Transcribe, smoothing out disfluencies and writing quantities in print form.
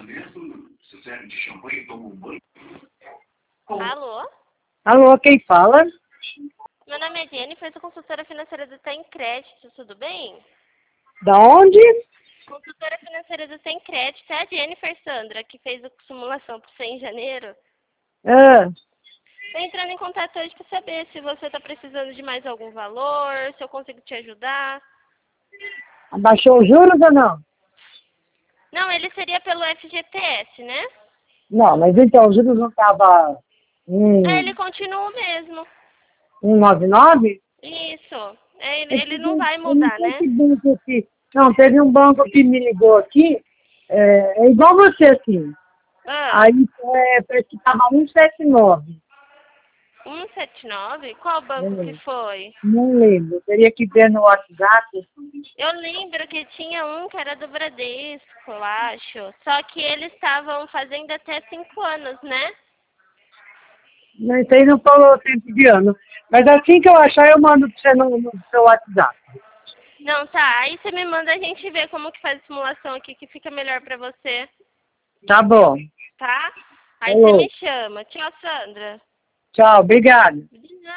Alô? Alô, quem fala? Meu nome é Jennifer, sou consultora financeira do Tem Crédito, tudo bem? Da onde? Consultora financeira do Tem Crédito, é a Jennifer Sandra, que fez a simulação para você em janeiro. Ah, Estou entrando em contato hoje para saber se você está precisando de mais algum valor, se eu consigo te ajudar. abaixou os juros ou não? Não, ele seria pelo FGTS, né? Não, mas então os juros não estavam Ele continua o mesmo. 1,99? Isso. Ele não vai Eu não mudar, sei né? que banco aqui. Não, teve um banco que me ligou aqui, é igual você, assim. Ah, Aí parece que estava 179. 179? Qual banco que É, foi? não lembro, teria que ver no WhatsApp. Eu lembro que tinha um que era do Bradesco, eu acho. Só que eles estavam fazendo até 5 anos, né? Não, isso aí não falou tempo de ano. Mas assim que eu achar, eu mando para você no seu WhatsApp. Não, tá. Aí você me manda a gente ver como que faz a simulação aqui, que fica melhor pra você, Tá bom. tá? Aí você Falou. me chama. Tchau, Sandra. Tchau, obrigado. De nada.